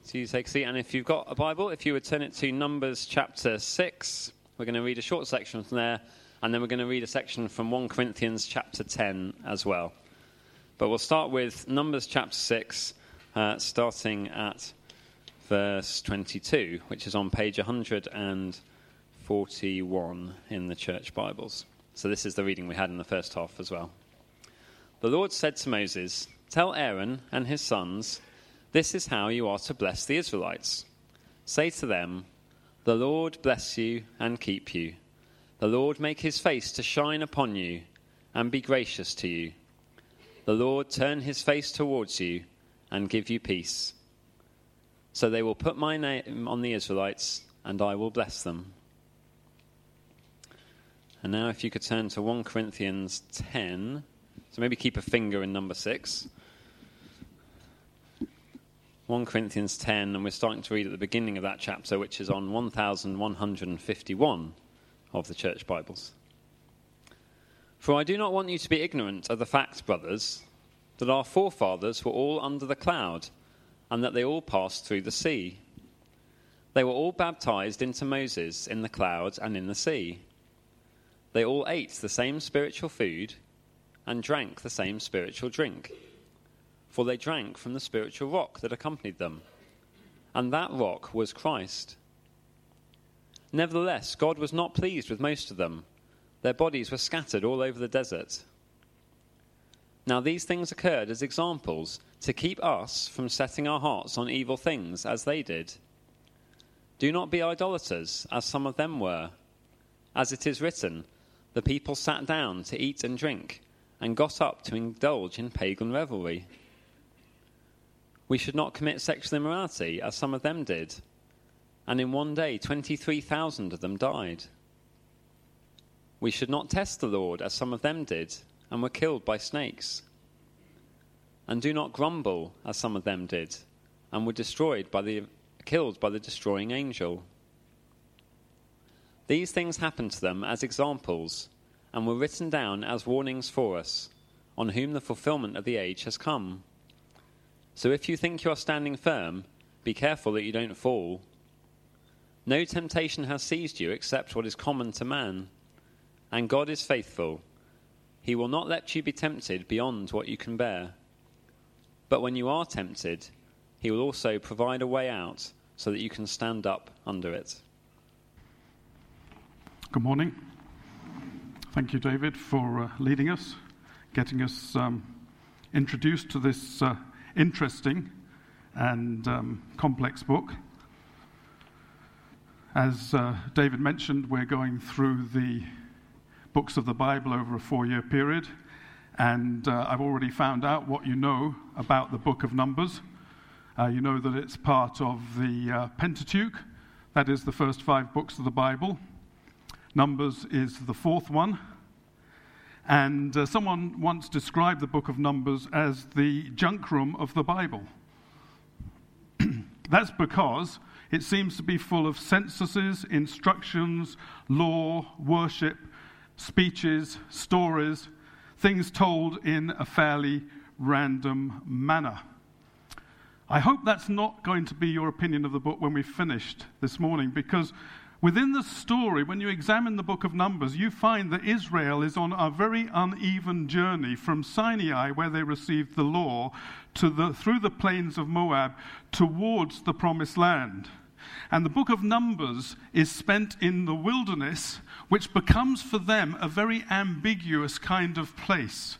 So you take a seat, and if you've got a Bible, if you would turn it to Numbers chapter 6, we're going to read a short section from there, and then we're going to read a section from 1 Corinthians chapter 10 as well. But we'll start with Numbers chapter 6, starting at verse 22, which is on page 141 in the church Bibles. So this is the reading we had in the first half as well. The Lord said to Moses, "Tell Aaron and his sons, this is how you are to bless the Israelites. Say to them, the Lord bless you and keep you. The Lord make his face to shine upon you and be gracious to you. The Lord turn his face towards you and give you peace. So they will put my name on the Israelites, and I will bless them." And now if you could turn to 1 Corinthians 10. So maybe keep a finger in number 6. 1 Corinthians 10, and we're starting to read at the beginning of that chapter, which is on 1151 of the church Bibles. "For I do not want you to be ignorant of the fact, brothers, that our forefathers were all under the cloud, and that they all passed through the sea. They were all baptized into Moses in the cloud and in the sea. They all ate the same spiritual food and drank the same spiritual drink. For they drank from the spiritual rock that accompanied them, and that rock was Christ. Nevertheless, God was not pleased with most of them. Their bodies were scattered all over the desert. Now these things occurred as examples to keep us from setting our hearts on evil things as they did. Do not be idolaters, as some of them were. As it is written, the people sat down to eat and drink, and got up to indulge in pagan revelry. We should not commit sexual immorality, as some of them did, and in one day 23,000 of them died. We should not test the Lord, as some of them did, and were killed by snakes. And do not grumble, as some of them did, and were killed by the destroying angel. These things happened to them as examples, and were written down as warnings for us, on whom the fulfillment of the age has come. So if you think you are standing firm, be careful that you don't fall. No temptation has seized you except what is common to man, and God is faithful. He will not let you be tempted beyond what you can bear. But when you are tempted, he will also provide a way out so that you can stand up under it." Good morning. Thank you, David, for leading us, getting us introduced to this interesting and complex book. As David mentioned, we're going through the books of the Bible over a 4-year period, and I've already found out what you know about the book of Numbers. You know that it's part of the Pentateuch, that is the first 5 books of the Bible. Numbers is the 4th one, and someone once described the book of Numbers as the junk room of the Bible. That's because it seems to be full of censuses, instructions, law, worship, speeches, stories, things told in a fairly random manner. I hope that's not going to be your opinion of the book when we've finished this morning, because within the story, when you examine the book of Numbers, you find that Israel is on a very uneven journey from Sinai, where they received the law, through the plains of Moab towards the promised land. And the book of Numbers is spent in the wilderness, which becomes for them a very ambiguous kind of place.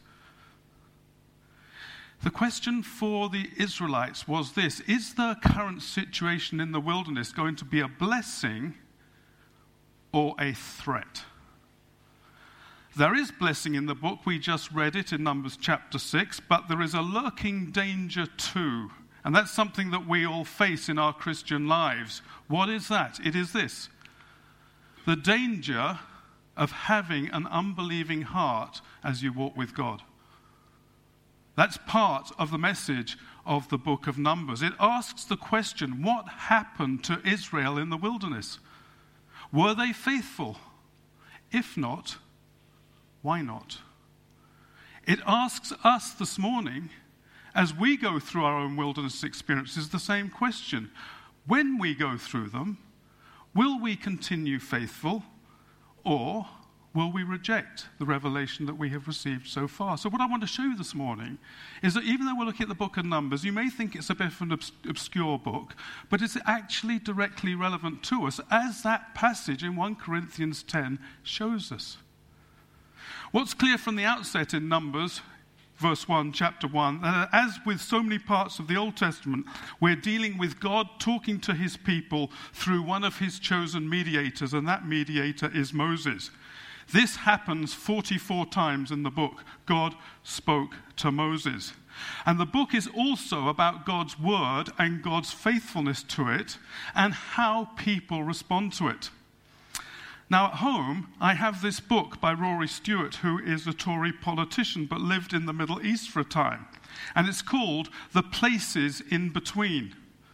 The question for the Israelites was this: is the current situation in the wilderness going to be a blessing or a threat? There is blessing in the book. We just read it in Numbers chapter 6, but there is a lurking danger too. And that's something that we all face in our Christian lives. What is that? It is this: the danger of having an unbelieving heart as you walk with God. That's part of the message of the book of Numbers. It asks the question, what happened to Israel in the wilderness? Were they faithful? If not, why not? It asks us this morning, as we go through our own wilderness experiences, the same question. When we go through them, will we continue faithful, or will we reject the revelation that we have received so far? So what I want to show you this morning is that even though we're looking at the book of Numbers, you may think it's a bit of an obscure book, but it's actually directly relevant to us, as that passage in 1 Corinthians 10 shows us. What's clear from the outset in Numbers, verse 1, chapter 1, as with so many parts of the Old Testament, we're dealing with God talking to his people through one of his chosen mediators, and that mediator is Moses. This happens 44 times in the book. God spoke to Moses. And the book is also about God's word and God's faithfulness to it and how people respond to it. Now, at home, I have this book by Rory Stewart, who is a Tory politician but lived in the Middle East for a time. And it's called The Places in Between.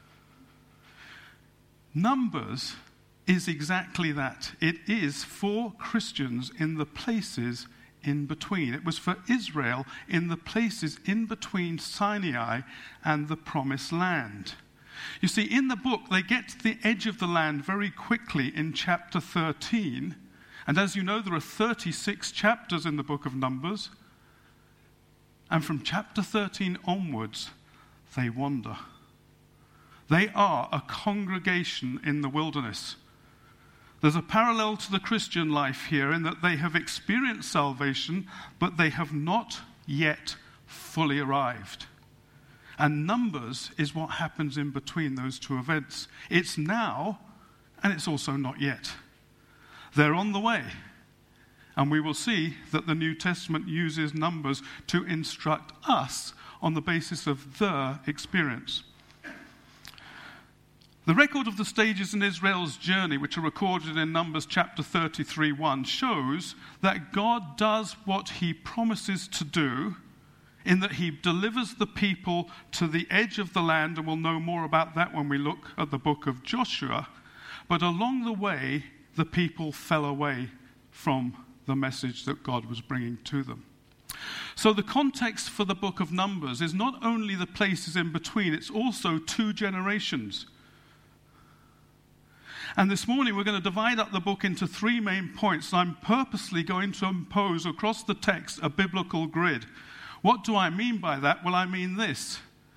Numbers is exactly that. It is for Christians in the places in between. It was for Israel in the places in between Sinai and the Promised Land. You see, in the book, they get to the edge of the land very quickly in chapter 13. And as you know, there are 36 chapters in the book of Numbers. And from chapter 13 onwards, they wander. They are a congregation in the wilderness. There's a parallel to the Christian life here in that they have experienced salvation, but they have not yet fully arrived. And Numbers is what happens in between those two events. It's now, and it's also not yet. They're on the way. And we will see that the New Testament uses Numbers to instruct us on the basis of their experience. The record of the stages in Israel's journey, which are recorded in Numbers chapter 33:1, shows that God does what he promises to do, in that he delivers the people to the edge of the land, and we'll know more about that when we look at the book of Joshua. But along the way, the people fell away from the message that God was bringing to them. So the context for the book of Numbers is not only the places in between, it's also two generations. And this morning we're going to divide up the book into three main points. I'm purposely going to impose across the text a biblical grid. What do I mean by that? Well, I mean this.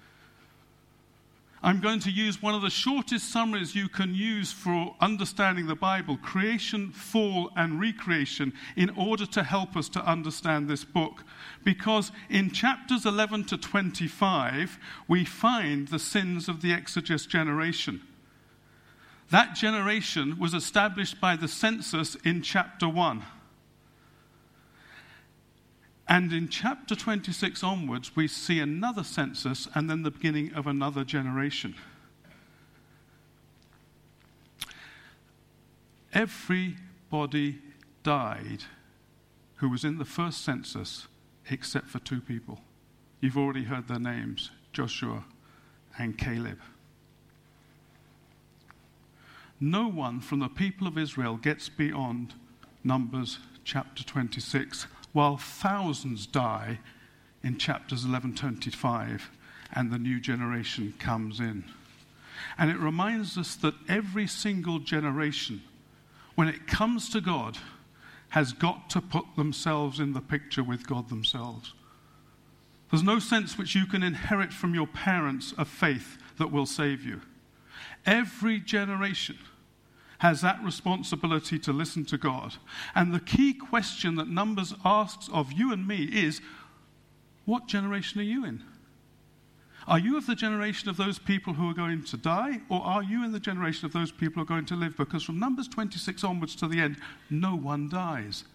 I'm going to use one of the shortest summaries you can use for understanding the Bible, creation, fall, and recreation, in order to help us to understand this book. Because in chapters 11 to 25, we find the sins of the Exodus generation. That generation was established by the census in chapter 1. And in chapter 26 onwards, we see another census and then the beginning of another generation. Everybody died who was in the first census except for two people. You've already heard their names, Joshua and Caleb. No one from the people of Israel gets beyond Numbers chapter 26, while thousands die in chapters 11-25, and the new generation comes in. And it reminds us that every single generation, when it comes to God, has got to put themselves in the picture with God themselves. There's no sense which you can inherit from your parents of faith that will save you. Every generation has that responsibility to listen to God. And the key question that Numbers asks of you and me is, what generation are you in? Are you of the generation of those people who are going to die, or are you in the generation of those people who are going to live? Because from Numbers 26 onwards to the end, no one dies.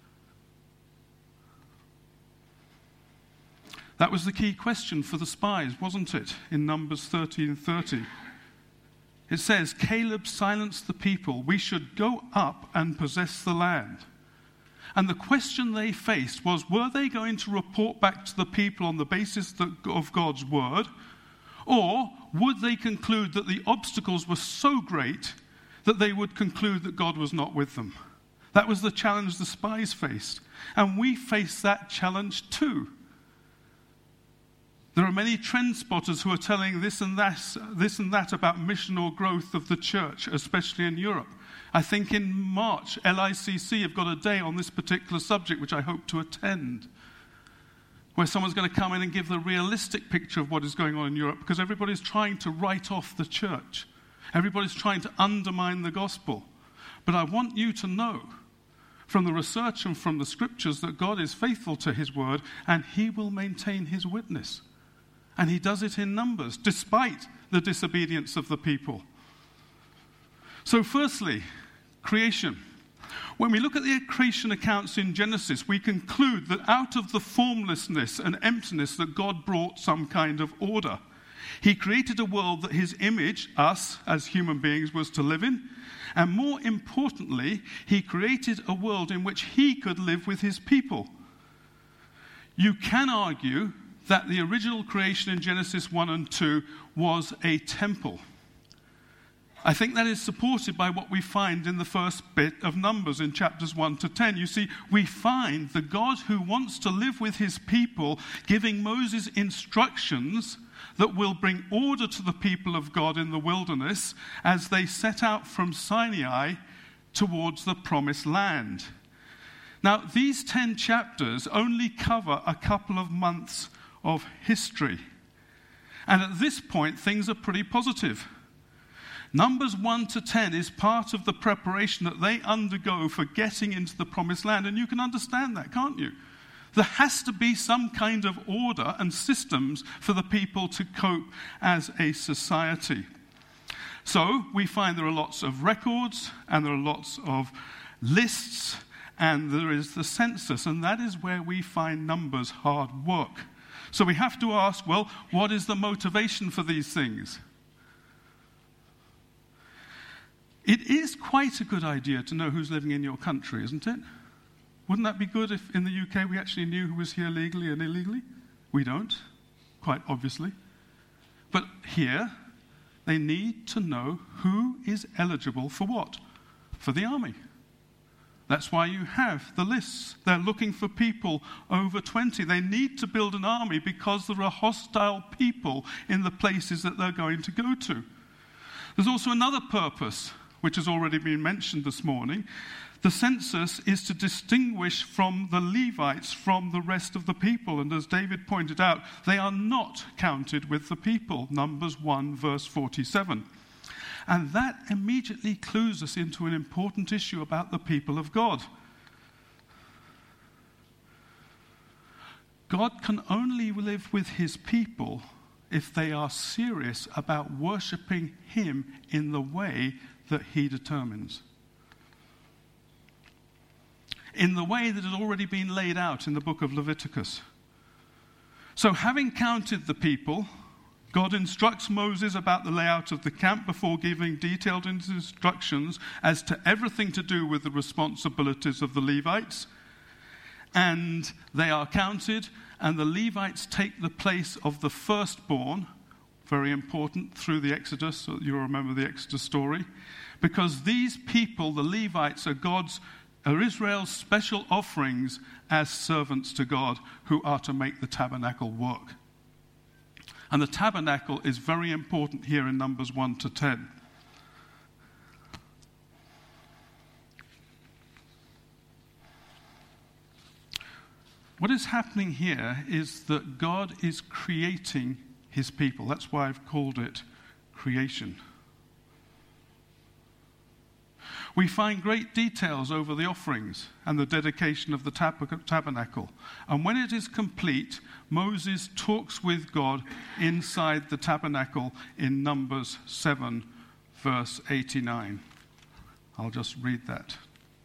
That was the key question for the spies, wasn't it, in Numbers 13:30. It says, Caleb silenced the people. We should go up and possess the land. And the question they faced was, were they going to report back to the people on the basis of God's word? Or would they conclude that the obstacles were so great that they would conclude that God was not with them? That was the challenge the spies faced. And we face that challenge too. There are many trend spotters who are telling this and that about missional growth of the church, especially in Europe. I think in March, LICC have got a day on this particular subject, which I hope to attend, where someone's going to come in and give the realistic picture of what is going on in Europe, because everybody's trying to write off the church. Everybody's trying to undermine the gospel. But I want you to know from the research and from the scriptures that God is faithful to his word, and he will maintain his witness. And he does it in numbers, despite the disobedience of the people. So firstly, creation. When we look at the creation accounts in Genesis, we conclude that out of the formlessness and emptiness that God brought some kind of order. He created a world that his image, us as human beings, was to live in. And more importantly, he created a world in which he could live with his people. You can argue that the original creation in Genesis 1 and 2 was a temple. I think that is supported by what we find in the first bit of Numbers in chapters 1 to 10. You see, we find the God who wants to live with his people giving Moses instructions that will bring order to the people of God in the wilderness as they set out from Sinai towards the promised land. Now, these 10 chapters only cover a couple of months of history. And at this point, things are pretty positive. Numbers 1 to 10 is part of the preparation that they undergo for getting into the promised land. And you can understand that, can't you? There has to be some kind of order and systems for the people to cope as a society. So we find there are lots of records, and there are lots of lists, and there is the census. And that is where we find Numbers hard work. So we have to ask, well, what is the motivation for these things? It is quite a good idea to know who's living in your country, isn't it? Wouldn't that be good if in the UK we actually knew who was here legally and illegally? We don't, quite obviously. But here, they need to know who is eligible for what? For the army. That's why you have the lists. They're looking for people over 20. They need to build an army because there are hostile people in the places that they're going to go to. There's also another purpose, which has already been mentioned this morning. The census is to distinguish from the Levites from the rest of the people. And as David pointed out, they are not counted with the people. Numbers 1, verse 47. And that immediately clues us into an important issue about the people of God. God can only live with his people if they are serious about worshipping him in the way that he determines. In the way that had already been laid out in the book of Leviticus. So having counted the people, God instructs Moses about the layout of the camp before giving detailed instructions as to everything to do with the responsibilities of the Levites. And they are counted, and the Levites take the place of the firstborn, very important, through the Exodus. So you'll remember the Exodus story. Because these people, the Levites, are Israel's special offerings as servants to God who are to make the tabernacle work. And the tabernacle is very important here in Numbers 1 to 10. What is happening here is that God is creating his people. That's why I've called it creation. We find great details over the offerings and the dedication of the tabernacle. And when it is complete, Moses talks with God inside the tabernacle in Numbers 7, verse 89. I'll just read that.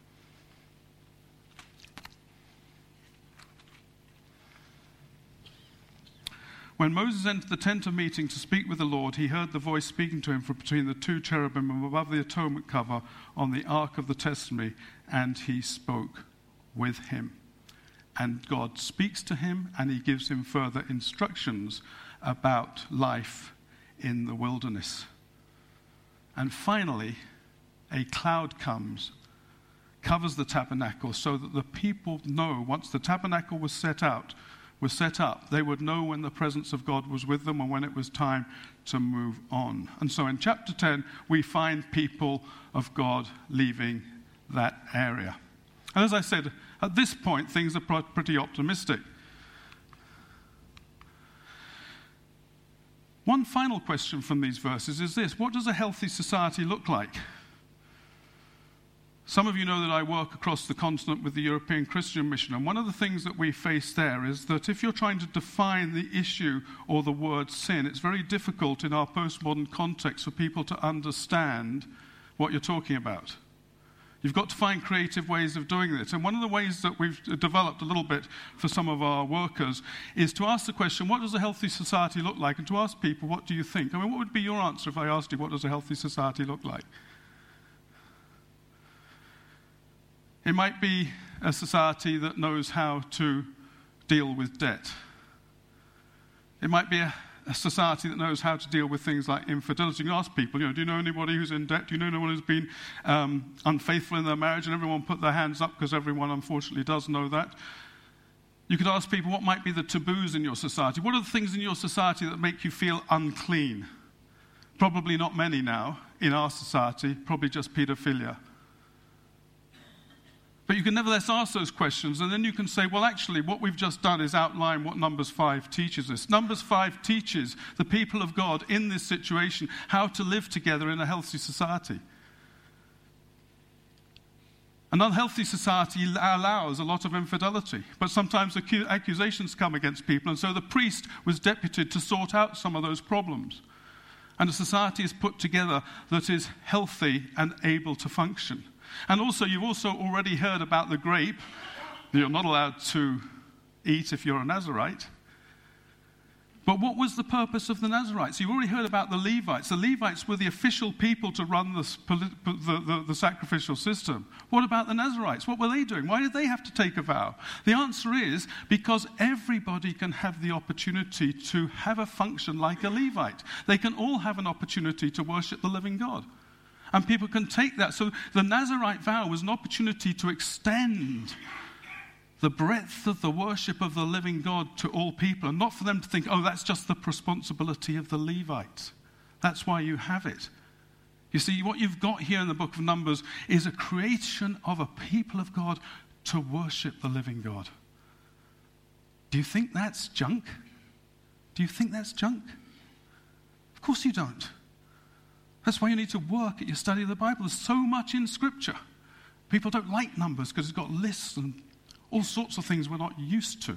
When Moses entered the tent of meeting to speak with the Lord, he heard the voice speaking to him from between the two cherubim above the atonement cover on the ark of the testimony, and he spoke with him. And God speaks to him, and he gives him further instructions about life in the wilderness. And finally, a cloud comes, covers the tabernacle, so that the people know, once the tabernacle was set out, was set up, they would know when the presence of God was with them and when it was time to move on. And so in chapter 10, we find people of God leaving that area. And as I said, at this point, things are pretty optimistic. One final question from these verses is this: what does a healthy society look like? Some of you know that I work across the continent with the European Christian Mission, and one of the things that we face there is that if you're trying to define the issue or the word sin, it's very difficult in our postmodern context for people to understand what you're talking about. You've got to find creative ways of doing this. And one of the ways that we've developed a little bit for some of our workers is to ask the question, what does a healthy society look like? And to ask people, what do you think? I mean, what would be your answer if I asked you, what does a healthy society look like? It might be a society that knows how to deal with debt. It might be a society that knows how to deal with things like infidelity. You can ask people, do you know anybody who's in debt? Do you know anyone who's been unfaithful in their marriage? And everyone put their hands up because everyone unfortunately does know that. You could ask people, what might be the taboos in your society? What are the things in your society that make you feel unclean? Probably not many now in our society, probably just paedophilia. But you can nevertheless ask those questions, and then you can say, well, actually, what we've just done is outline what Numbers 5 teaches us. Numbers 5 teaches the people of God in this situation how to live together in a healthy society. An unhealthy society allows a lot of infidelity, but sometimes accusations come against people, and so the priest was deputed to sort out some of those problems. And a society is put together that is healthy and able to function. And also, you've also already heard about the grape that you're not allowed to eat if you're a Nazirite. But what was the purpose of the Nazirites? You've already heard about the Levites. The Levites were the official people to run the sacrificial system. What about the Nazirites? What were they doing? Why did they have to take a vow? The answer is because everybody can have the opportunity to have a function like a Levite. They can all have an opportunity to worship the living God. And people can take that. So the Nazirite vow was an opportunity to extend the breadth of the worship of the living God to all people, and not for them to think, oh, that's just the responsibility of the Levites. That's why you have it. You see, what you've got here in the book of Numbers is a creation of a people of God to worship the living God. Do you think that's junk? Do you think that's junk? Of course you don't. That's why you need to work at your study of the Bible. There's so much in Scripture. People don't like Numbers because it's got lists and all sorts of things we're not used to.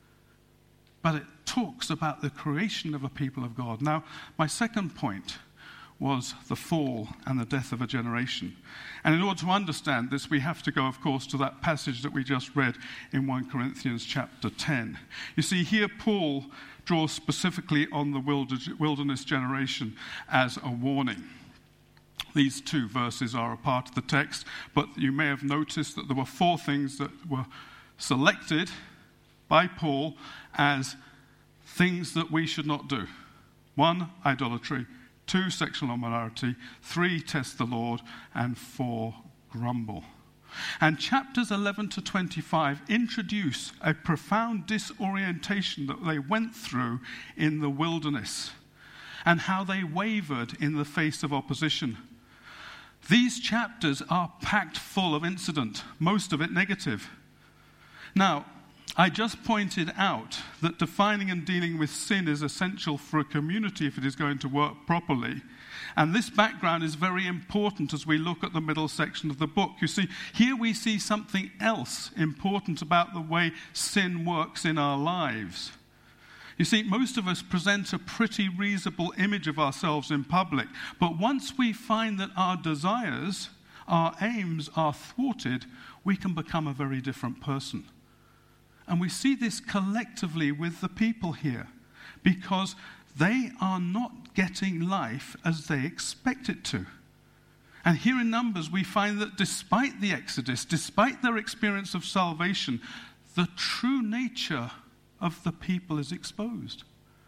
But it talks about the creation of a people of God. Now, my second point was the fall and the death of a generation. And in order to understand this, we have to go, of course, to that passage that we just read in 1 Corinthians chapter 10. You see, here Paul draws specifically on the wilderness generation as a warning. These two verses are a part of the text, but you may have noticed that there were 4 things that were selected by Paul as things that we should not do. 1, idolatry. 2, sexual immorality. 3, test the Lord. And 4, grumble. And chapters 11 to 25 introduce a profound disorientation that they went through in the wilderness and how they wavered in the face of opposition. These chapters are packed full of incident, most of it negative. Now, I just pointed out that defining and dealing with sin is essential for a community if it is going to work properly. And this background is very important as we look at the middle section of the book. You see, here we see something else important about the way sin works in our lives. You see, most of us present a pretty reasonable image of ourselves in public. But once we find that our desires, our aims are thwarted, we can become a very different person. And we see this collectively with the people here, because they are not getting life as they expect it to. And here in Numbers, we find that despite the Exodus, despite their experience of salvation, the true nature of the people is exposed.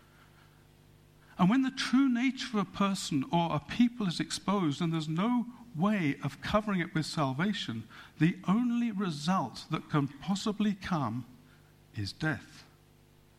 And when the true nature of a person or a people is exposed and there's no way of covering it with salvation, the only result that can possibly come is death.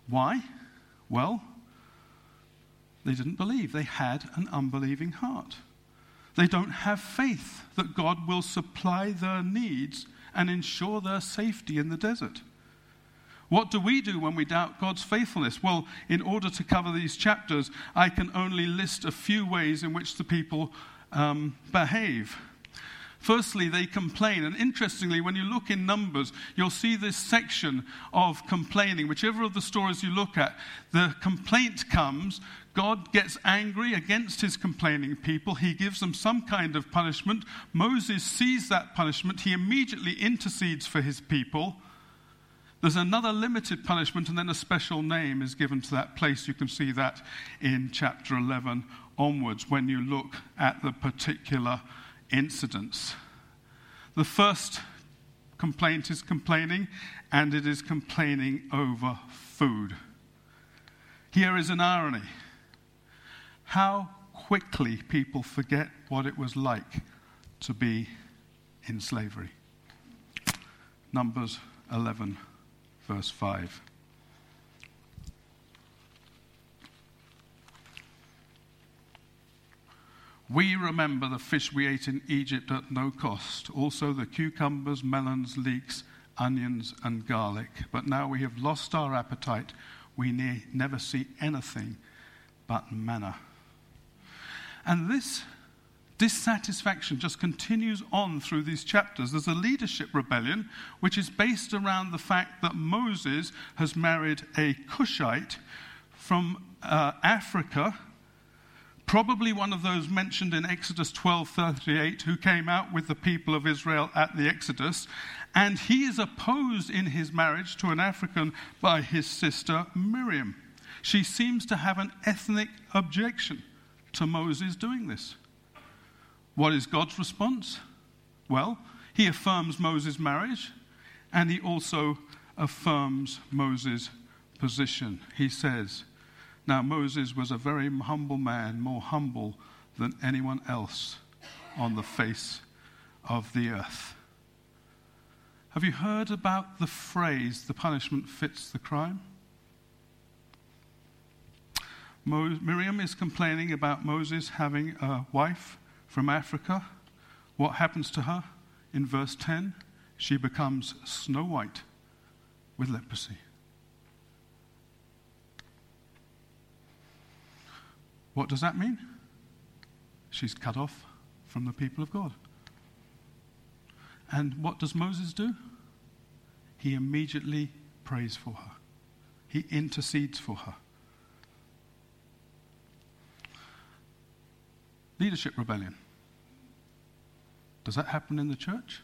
Why? Well, they didn't believe. They had an unbelieving heart. They don't have faith that God will supply their needs and ensure their safety in the desert. What do we do when we doubt God's faithfulness? Well, in order to cover these chapters, I can only list a few ways in which the people behave. Firstly, they complain. And interestingly, when you look in Numbers, you'll see this section of complaining. Whichever of the stories you look at, the complaint comes. God gets angry against his complaining people. He gives them some kind of punishment. Moses sees that punishment. He immediately intercedes for his people. There's another limited punishment, and then a special name is given to that place. You can see that in chapter 11 onwards when you look at the particular incidents. The first complaint is complaining, and it is complaining over food. Here is an irony. How quickly people forget what it was like to be in slavery. Numbers 11. Verse 5. We remember the fish we ate in Egypt at no cost, also the cucumbers, melons, leeks, onions, and garlic. But now we have lost our appetite. We never see anything but manna. And this dissatisfaction just continues on through these chapters. There's a leadership rebellion, which is based around the fact that Moses has married a Cushite from Africa, probably one of those mentioned in Exodus 12:38, who came out with the people of Israel at the Exodus, and he is opposed in his marriage to an African by his sister Miriam. She seems to have an ethnic objection to Moses doing this. What is God's response? Well, he affirms Moses' marriage, and he also affirms Moses' position. He says, now Moses was a very humble man, more humble than anyone else on the face of the earth. Have you heard about the phrase, the punishment fits the crime? Miriam is complaining about Moses having a wife from Africa. What happens to her? In verse 10, she becomes snow white with leprosy. What does that mean? She's cut off from the people of God. And what does Moses do? He immediately prays for her. He intercedes for her. Leadership rebellion. Does that happen in the church?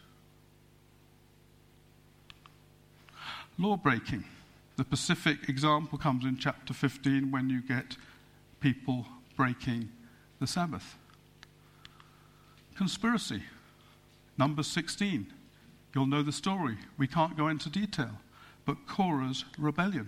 Law breaking. The specific example comes in chapter 15 when you get people breaking the Sabbath. Conspiracy. Numbers 16. You'll know the story. We can't go into detail. But Korah's rebellion.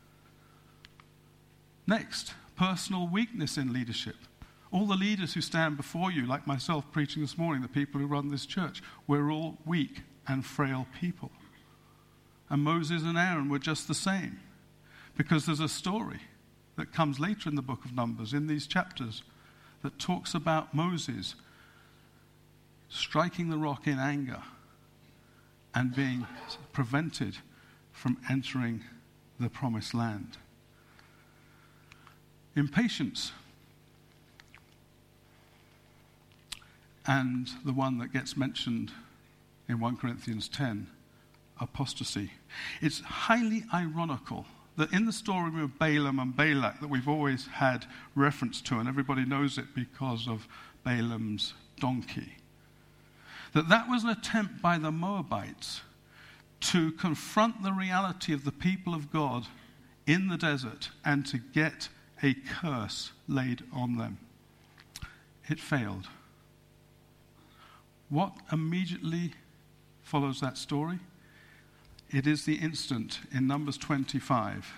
Next, personal weakness in leadership. All the leaders who stand before you, like myself preaching this morning, the people who run this church, we're all weak and frail people. And Moses and Aaron were just the same. Because there's a story that comes later in the book of Numbers, in these chapters, that talks about Moses striking the rock in anger and being prevented from entering the promised land. Impatience. And the one that gets mentioned in 1 Corinthians 10, apostasy. It's highly ironical that in the story of Balaam and Balak that we've always had reference to, and everybody knows it because of Balaam's donkey, that was an attempt by the Moabites to confront the reality of the people of God in the desert and to get a curse laid on them. It failed. What immediately follows that story? It is the instant in Numbers 25,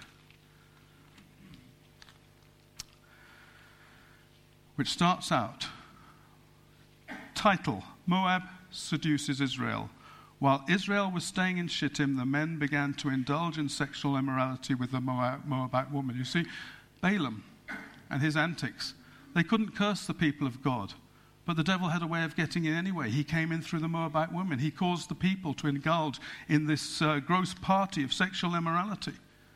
which starts out, title, Moab seduces Israel. While Israel was staying in Shittim, the men began to indulge in sexual immorality with the Moabite woman. You see, Balaam and his antics, they couldn't curse the people of God, but the devil had a way of getting in anyway. He came in through the Moabite woman. He caused the people to indulge in this gross party of sexual immorality.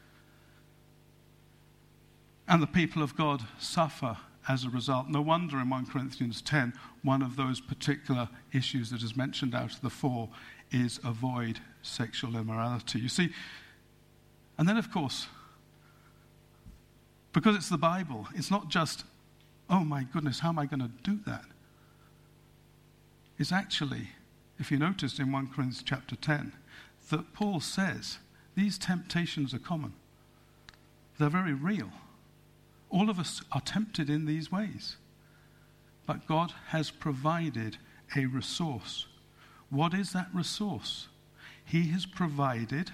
And the people of God suffer as a result. No wonder in 1 Corinthians 10, one of those particular issues that is mentioned out of the four is avoid sexual immorality. You see, and then of course, because it's the Bible, it's not just, oh my goodness, how am I going to do that? It's actually, if you noticed in 1 Corinthians chapter 10, that Paul says these temptations are common. They're very real. All of us are tempted in these ways. But God has provided a resource. What is that resource? He has provided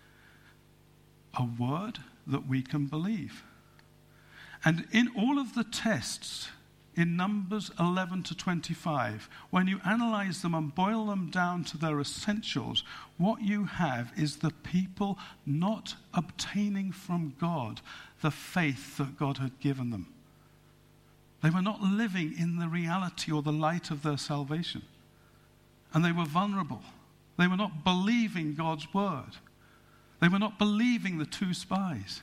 a word that we can believe. And in all of the tests in Numbers 11 to 25, when you analyze them and boil them down to their essentials, what you have is the people not obtaining from God the faith that God had given them. They were not living in the reality or the light of their salvation. And they were vulnerable. They were not believing God's word. They were not believing the two spies.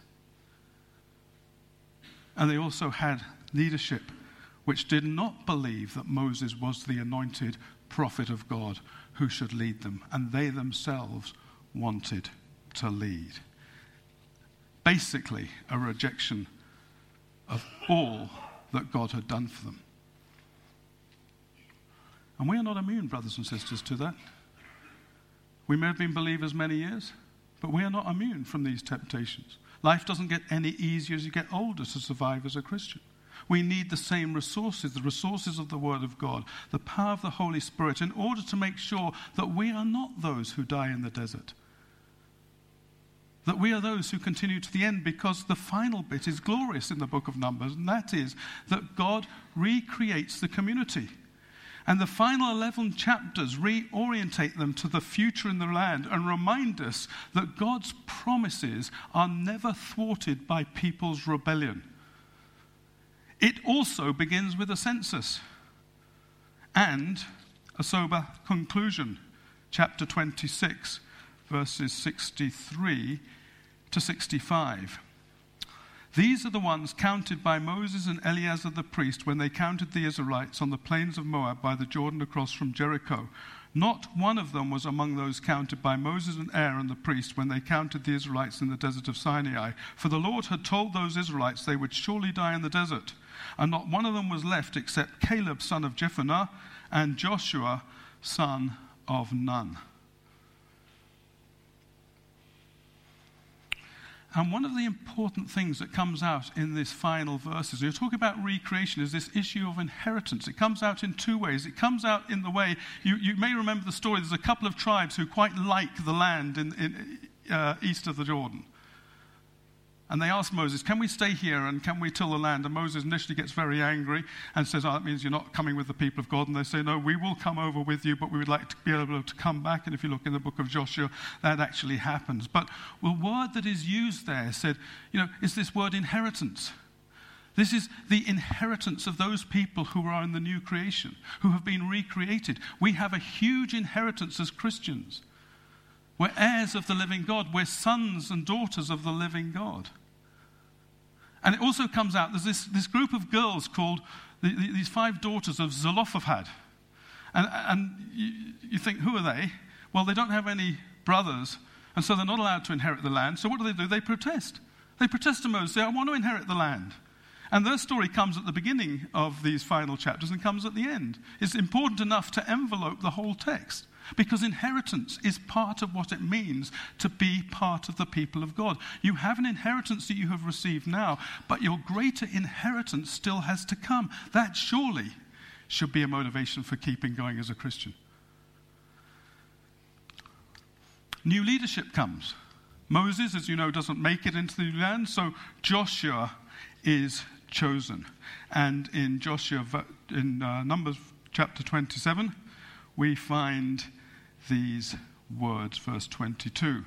And they also had leadership which did not believe that Moses was the anointed prophet of God who should lead them. And they themselves wanted to lead. Basically, a rejection of all that God had done for them. And we are not immune, brothers and sisters, to that. We may have been believers many years, but we are not immune from these temptations. Life doesn't get any easier as you get older to survive as a Christian. We need the same resources, the resources of the Word of God, the power of the Holy Spirit, in order to make sure that we are not those who die in the desert. That we are those who continue to the end, because the final bit is glorious in the book of Numbers, and that is that God recreates the community. And the final 11 chapters reorientate them to the future in the land and remind us that God's promises are never thwarted by people's rebellion. It also begins with a census and a sober conclusion. Chapter 26, verses 63 to 65. These are the ones counted by Moses and Eleazar the priest when they counted the Israelites on the plains of Moab by the Jordan across from Jericho. Not one of them was among those counted by Moses and Aaron the priest when they counted the Israelites in the desert of Sinai. For the Lord had told those Israelites they would surely die in the desert. And not one of them was left except Caleb, son of Jephunneh, and Joshua, son of Nun. And one of the important things that comes out in this final verses, you're talking about recreation, is this issue of inheritance. It comes out in two ways. It comes out in the way, you may remember the story, there's a couple of tribes who quite like the land in east of the Jordan. And they ask Moses, can we stay here and can we till the land? And Moses initially gets very angry and says, that means you're not coming with the people of God. And they say, no, we will come over with you, but we would like to be able to come back. And if you look in the book of Joshua, that actually happens. But the word that is used there said, is this word inheritance. This is the inheritance of those people who are in the new creation, who have been recreated. We have a huge inheritance as Christians. We're heirs of the living God. We're sons and daughters of the living God. And it also comes out, there's this group of girls called these 5 daughters of Zelophehad. And you think, who are they? Well, they don't have any brothers, and so they're not allowed to inherit the land. So what do? They protest. They protest to Moses, say, I want to inherit the land. And their story comes at the beginning of these final chapters and comes at the end. It's important enough to envelope the whole text. Because inheritance is part of what it means to be part of the people of God. You have an inheritance that you have received now, but your greater inheritance still has to come. That surely should be a motivation for keeping going as a Christian. New leadership comes. Moses, as you know, doesn't make it into the land, so Joshua is chosen. And in Numbers chapter 27, we find these words, verse 22.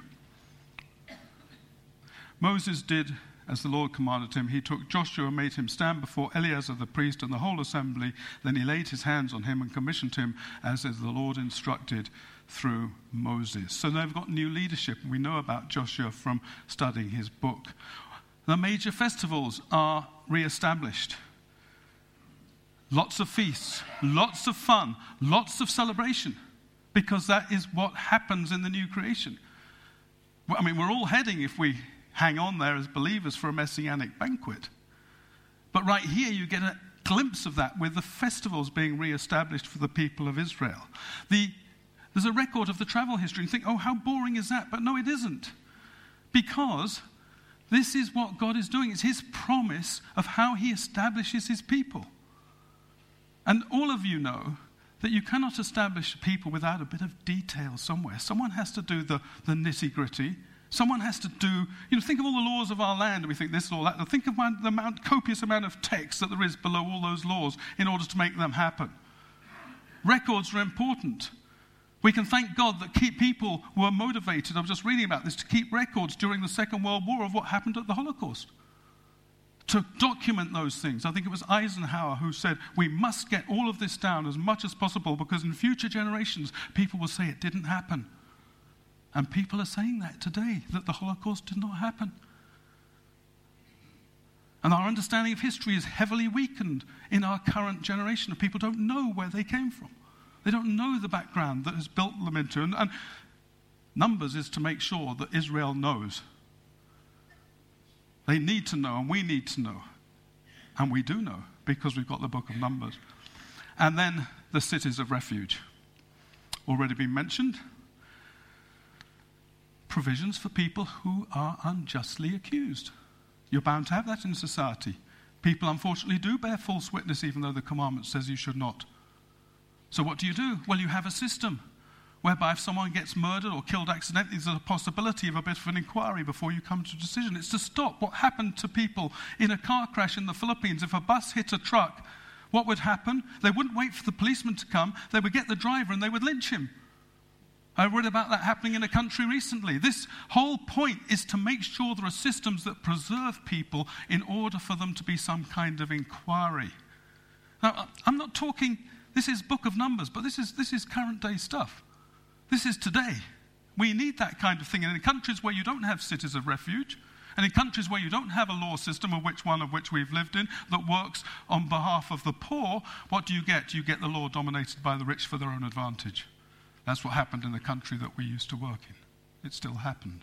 Moses did as the Lord commanded him. He took Joshua and made him stand before Eleazar the priest and the whole assembly. Then he laid his hands on him and commissioned him as the Lord instructed through Moses. So they've got new leadership. We know about Joshua from studying his book. The major festivals are re-established. Lots of feasts, lots of fun, lots of celebration, because that is what happens in the new creation. I mean, we're all heading, if we hang on there as believers, for a messianic banquet. But right here you get a glimpse of that with the festivals being re-established for the people of Israel. There's a record of the travel history. You think, oh, how boring is that? But no, it isn't. Because this is what God is doing. It's his promise of how he establishes his people. And all of you know that you cannot establish people without a bit of detail somewhere. Someone has to do the nitty-gritty. Someone has to do, think of all the laws of our land, and we think this or that. Think of the copious amount of text that there is below all those laws in order to make them happen. Records are important. We can thank God that people were motivated, I was just reading about this, to keep records during the Second World War of what happened at the Holocaust. To document those things. I think it was Eisenhower who said, we must get all of this down as much as possible, because in future generations, people will say it didn't happen. And people are saying that today, that the Holocaust did not happen. And our understanding of history is heavily weakened in our current generation. People don't know where they came from. They don't know the background that has built them into. And Numbers is to make sure that Israel knows. They need to know, and we need to know. And we do know, because we've got the book of Numbers. And then the cities of refuge. Already been mentioned. Provisions for people who are unjustly accused. You're bound to have that in society. People, unfortunately, do bear false witness, even though the commandment says you should not. So what do? Well, you have a system whereby if someone gets murdered or killed accidentally, there's a possibility of a bit of an inquiry before you come to a decision. It's to stop what happened to people in a car crash in the Philippines. If a bus hit a truck, what would happen? They wouldn't wait for the policeman to come. They would get the driver and they would lynch him. I read about that happening in a country recently. This whole point is to make sure there are systems that preserve people in order for them to be some kind of inquiry. Now, I'm not talking, this is Book of Numbers, but this is current day stuff. This is today. We need that kind of thing. And in countries where you don't have cities of refuge, and in countries where you don't have a law system, of which we've lived in, that works on behalf of the poor, what do you get? You get the law dominated by the rich for their own advantage. That's what happened in the country that we used to work in. It still happens.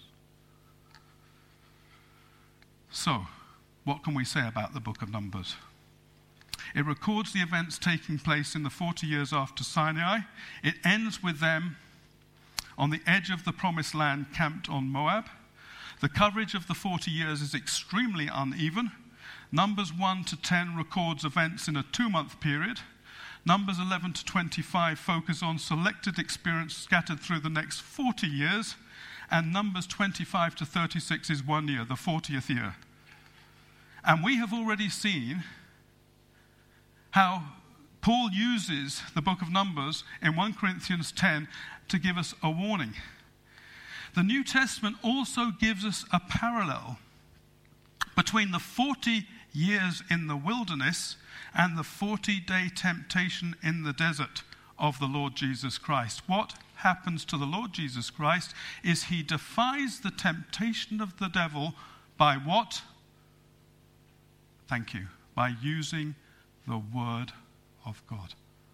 So, what can we say about the book of Numbers? It records the events taking place in the 40 years after Sinai. It ends with them on the edge of the promised land, camped on Moab. The coverage of the 40 years is extremely uneven. Numbers 1 to 10 records events in a 2-month period. Numbers 11 to 25 focus on selected experience scattered through the next 40 years. And Numbers 25 to 36 is 1 year, the 40th year. And we have already seen how Paul uses the book of Numbers in 1 Corinthians 10 to give us a warning. The New Testament also gives us a parallel between the 40 years in the wilderness and the 40-day temptation in the desert of the Lord Jesus Christ. What happens to the Lord Jesus Christ is he defies the temptation of the devil by what? Thank you. By using the word of God.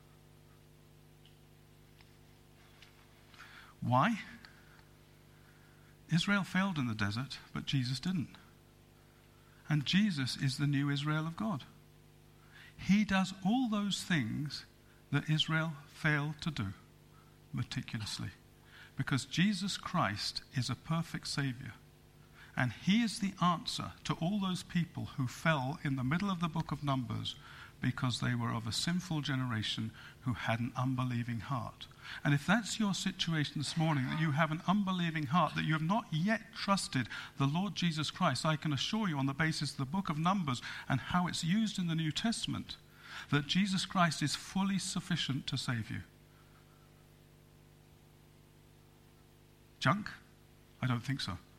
Why? Israel failed in the desert, but Jesus didn't. And Jesus is the new Israel of God. He does all those things that Israel failed to do meticulously. Because Jesus Christ is a perfect Savior. And he is the answer to all those people who fell in the middle of the book of Numbers because they were of a sinful generation who had an unbelieving heart. And if that's your situation this morning, that you have an unbelieving heart, that you have not yet trusted the Lord Jesus Christ, I can assure you on the basis of the book of Numbers and how it's used in the New Testament, that Jesus Christ is fully sufficient to save you. junk? I don't think so.